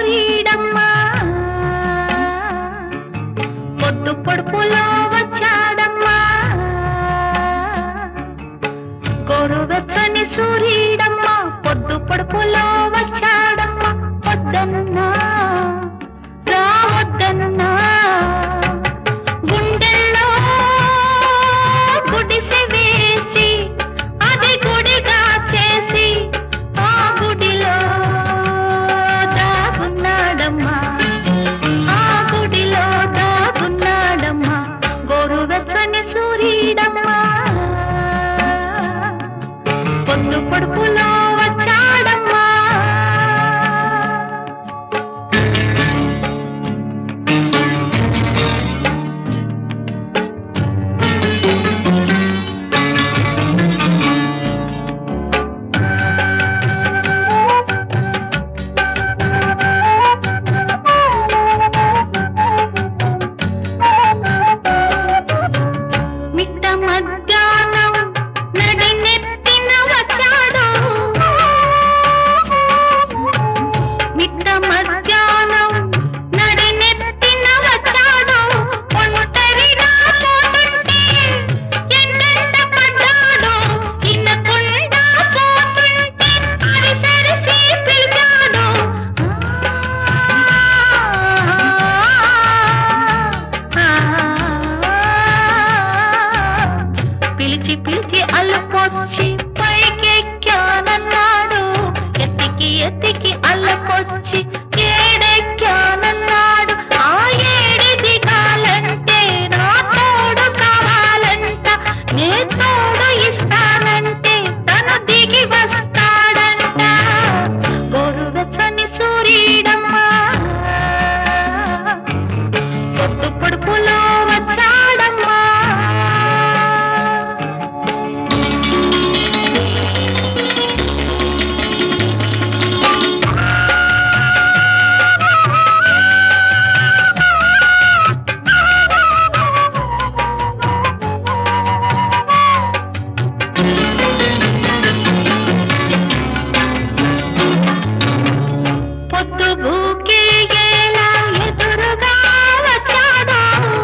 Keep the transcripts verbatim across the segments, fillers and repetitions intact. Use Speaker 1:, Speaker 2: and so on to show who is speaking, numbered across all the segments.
Speaker 1: సూరీడమ్మా పొద్దు పొడుపులో వచ్చాడమ్మా గోరువెచ్చని సూరీడమ్మా పొద్దు పొడుపులో వచ్చాడమ్మా వద్దన్నా రావద్దన్నా గుండెల్లో గుడిసె వేసి అది గుడిగా చేసి ఆ గుడిలో దాగున్నాడమ్మా ఆ గుడిలో దాగున్నాడమ్మా గోరువెచ్చని సూరీడమ్మా పొద్దు పొడుపులో వచ్చాడమ్మా మిట్ట మధ్యాహ్నం నడినెత్తిన వచ్చాడు మిట్ట మధ్యాహ్నం నడినెత్తిన వచ్చాడు ఒంటరిగా పోతుంటే ఎండెండ పడ్డాడు ఇనకుండా పోతుంటే అరిసరిసి పిలిచాడు పిలిచి పిలిచి అల్లకొచ్చి పైకెక్కానన్నాడు ఎత్తికి ఎత్తికి అల్లకొచ్చి ఏడెక్కానన్నాడు ఆ ఏడి దిగాలంటే నా తోడు కావాలంట నే తోడు ఇస్తానంటే తను దిగి వస్తాడంట గోరువెచ్చని సూరీడమ్మా పొద్దు పొడుపులో వచ్చాడమ్మా పొద్దుగూకే ఎలా ఎదురుగా వచ్చాడు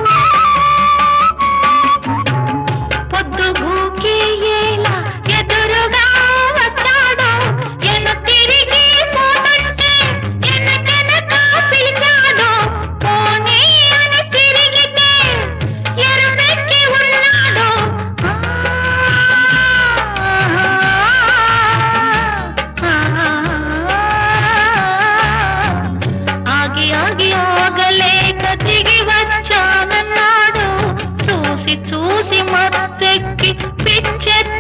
Speaker 1: పొద్దుగూకే ఎలా ఎదురుగా వచ్చాడు ఎన తిరిగి పోతుంటే ఎనకెనక పిలిచాడు పోనీ అని తిరిగితే ఎరుపెక్కి ఉన్నాడు ఆగి ఆగి ఆగలేక దిగి వచ్చానన్నాడు చూసి చూసి మత్తెక్కి పిచ్చె